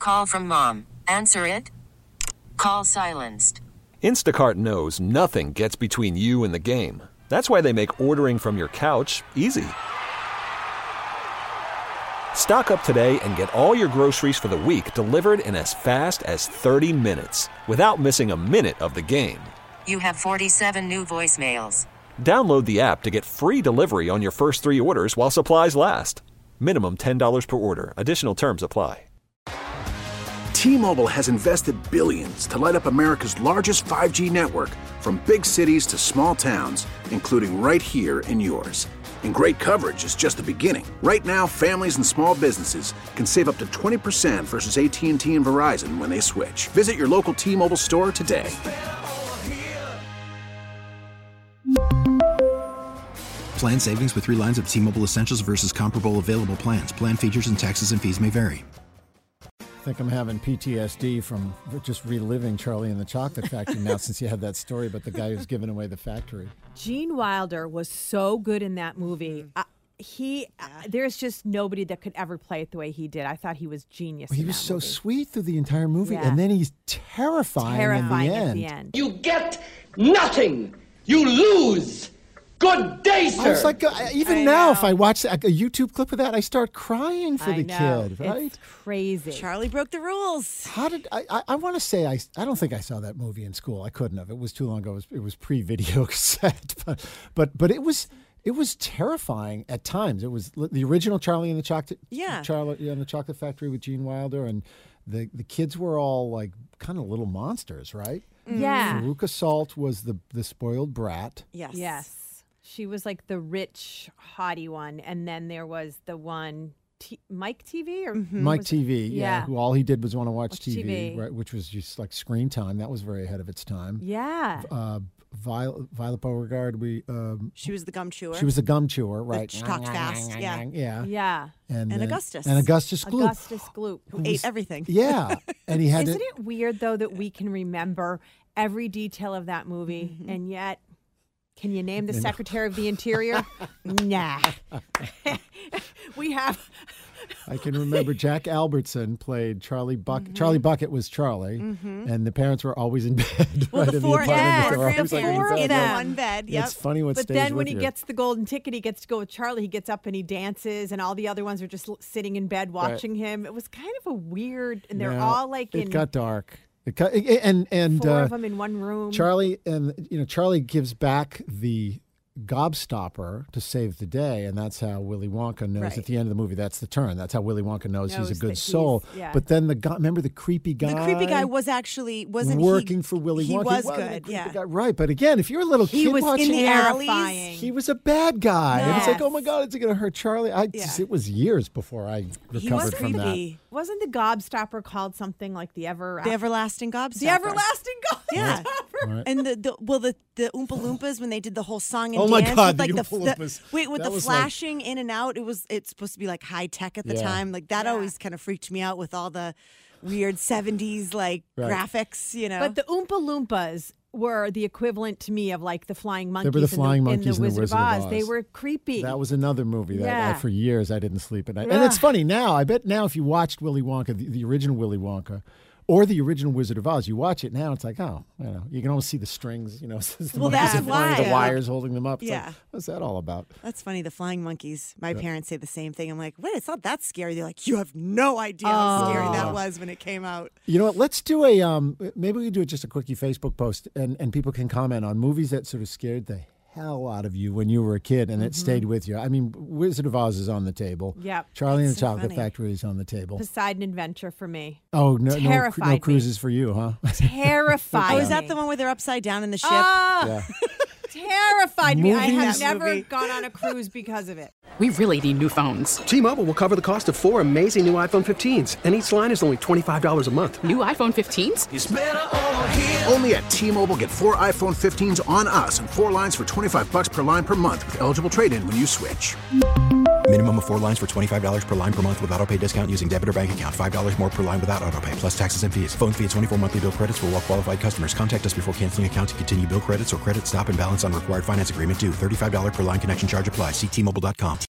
Call from mom. Answer it. Call silenced. Instacart knows nothing gets between you and the game. That's why they make ordering from your couch easy. Stock up today and get all your groceries for the week delivered in as fast as 30 minutes without missing a minute of the game. You have 47 new voicemails. Download the app to get free delivery on your first 3 orders while supplies last. Minimum $10 per order. Additional terms apply. T-Mobile has invested billions to light up America's largest 5G network, from big cities to small towns, including right here in yours. And great coverage is just the beginning. Right now, families and small businesses can save up to 20% versus AT&T and Verizon when they switch. Visit your local T-Mobile store today. Plan savings with 3 lines of T-Mobile Essentials versus comparable available plans. Plan features and taxes and fees may vary. I think I'm having PTSD from just reliving Charlie and the Chocolate Factory now since you had that story about the guy who's giving away the factory. Gene Wilder was so good in that movie. There's just nobody that could ever play it the way he did. I thought he was genius. He was so movie. Sweet through the entire movie, and then he's terrifying at the end. You get nothing. You lose. Good day, sir. I was like, even now, if I watch a YouTube clip of that, I start crying for the kid, right? It's crazy. Charlie broke the rules. How did I want to say I don't think I saw that movie in school. I couldn't have. It was too long ago. It was pre-video cassette, but it was terrifying at times. It was the original Charlie and the Chocolate Charlie and the Chocolate Factory with Gene Wilder, and the kids were all like kind of little monsters, right? Yeah. Veruca Salt was the spoiled brat. Yes. She was like the rich, haughty one. And then there was the one, Mike TV? Mike TV, yeah. Who all he did was want to watch TV. TV. Right, which was just like screen time. That was very ahead of its time. Yeah. Violet Beauregard, she was the gum chewer. She was the gum chewer, right. She talked fast, Yeah. And Augustus. And Augustus Gloop. Augustus Gloop. Who ate everything. Yeah. And he had Isn't it weird, though, that we can remember every detail of that movie, and yet... Can you name the Secretary of the Interior? Nah. We have... I can remember Jack Albertson played Charlie Bucket. Charlie Bucket was Charlie, and the parents were always in bed. Well, right, the four in one bed. Yep. It's funny what But stays then when with he you. gets the golden ticket, he gets to go with Charlie. He gets up and he dances, and all the other ones are just sitting in bed watching him. It was kind of a weird, and they're all like It got dark. And 4 of them in one room. Charlie gives back the gobstopper to save the day, and that's how Willy Wonka knows at the end of the movie. That's the turn. That's how Willy Wonka knows he's a good soul. But then remember the creepy guy? The creepy guy wasn't working for Willy Wonka. He was good, yeah. Guy. Right, but again, if you're a little kid watching in the terrifying. he was a bad guy. Yes. And it's like, oh my God, is it going to hurt Charlie? It was years before I recovered from that. Wasn't the gobstopper called something like the everlasting gobstopper? The everlasting gobstopper. Yeah. Right. And the Oompa Loompas, when they did the whole song and oh my dance God, with, like, the Oompa Loompas. with the flashing in and out, it's supposed to be like high tech at the time. Like that always kind of freaked me out with all the weird 70s graphics, you know. But the Oompa Loompas were the equivalent to me of like the flying monkeys. They were the flying monkeys in the Wizard of Oz. They were creepy. That was another movie that for years I didn't sleep at night. And it's funny now. I bet now if you watched Willy Wonka, the original Willy Wonka, or the original Wizard of Oz, you watch it now, it's like, you can almost see the strings, that's why. The wires holding them up. It's yeah. Like, what's that all about? That's funny, the flying monkeys. My parents say the same thing. I'm like, wait, it's not that scary. They're like, you have no idea how scary that was when it came out. You know what? Let's do maybe we can do just a quickie Facebook post, and people can comment on movies that sort of scared the hell out of you when you were a kid and it stayed with you. I mean, Wizard of Oz is on the table. Yep. Charlie and the Chocolate Factory is on the table. Poseidon Adventure for me. Oh, no Terrified cruises for you, huh? Terrified. Oh, is that the one where they're upside down in the ship? Yeah. Terrified me. I have never movie. gone on a cruise because of it. We really need new phones. T-Mobile will cover the cost of 4 amazing new iPhone 15s, and each line is only $25 a month. New iPhone 15s? It's better over here. Only at T-Mobile, get 4 iPhone 15s on us and 4 lines for $25 per line per month with eligible trade-in when you switch. Minimum of 4 lines for $25 per line per month with autopay discount using debit or bank account. $5 more per line without autopay, plus taxes and fees. Phone fee at 24 monthly bill credits for well-qualified customers. Contact us before canceling account to continue bill credits or credit stop and balance on required finance agreement due. $35 per line connection charge applies. See T-Mobile.com.